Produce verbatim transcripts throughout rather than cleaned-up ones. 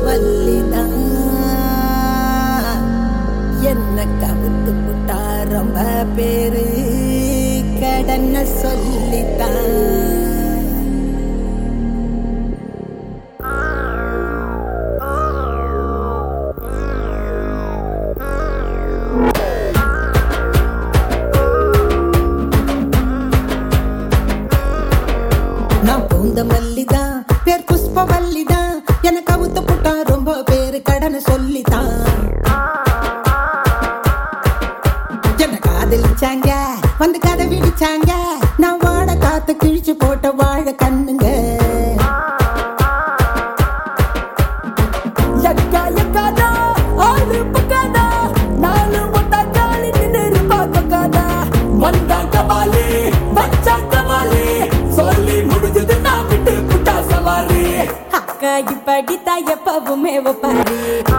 புஷ்பவல்லிதான் என்ன கவுத்து புட்டா ரொம்ப பேரு கடன சொல்லித்தான். நான் பூந்த மல்லிதான் பேர் புஷ்பவல்லிதான் என்ன கவுத்து புட்டா ரொம்ப பேரு கடன சொல்லித்தான். என்ன காதலிச்சாங்க வந்து கதை விடிச்சாங்க நான் வாட காத்து கிழிச்சு போட்ட வாழ கண்ணுங்க. அக்கா இப்படித்தா எப்பவுமே ஒப்பாரி.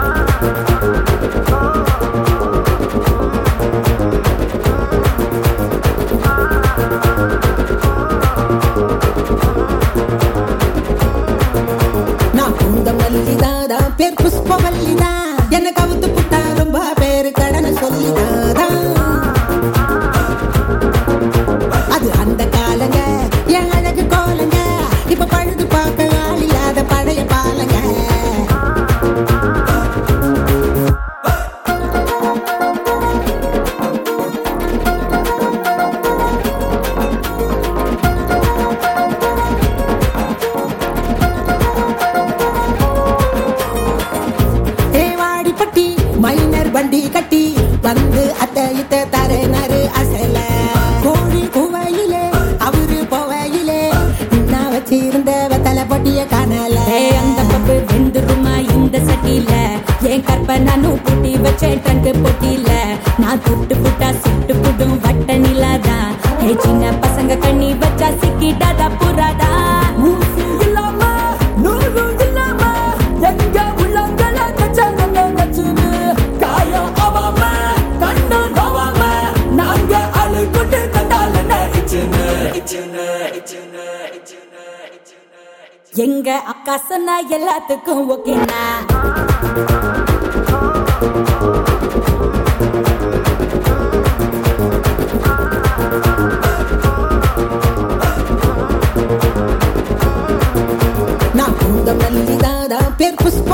நான் பூந்த மல்லிதான் பேர் புஷ்பவல்லிதான் என்ன கவுத்து புட்டா ரொம்ப பேரு கடனை சொல்லிதான். அது அந்த காலங்க என் அழகு கோலங்க இப்ப பழுது பார்க்க ஆள் இல்லாத பழைய பாலங்க. தேவாடிப்பட்டி மைனர் வண்டி கட்டி வந்து அத்தை இத்த தரேனாரு அசல கோழி குவையிலே அவரு போவையிலே நான் வச்சிருந்த வெத்தலை பொட்டிய காணல. அந்த பப்பு வெந்துருமா இந்த சட்டியில என் கற்ப நானும் புட்டி வச்சேன் டங்கு பொட்டியில. நான் துட்டு புட்டா சுட்டு புடும் வட்ட நிலாதா சின்ன பசங்க கண்ணி வச்சா சிக்கிட்டாதா புறாதா. எங்க அக்கா சொன்னா எல்லாத்துக்கும் ஓகேனா. நான் பூந்த மல்லிதான் பேர் புஷ்ப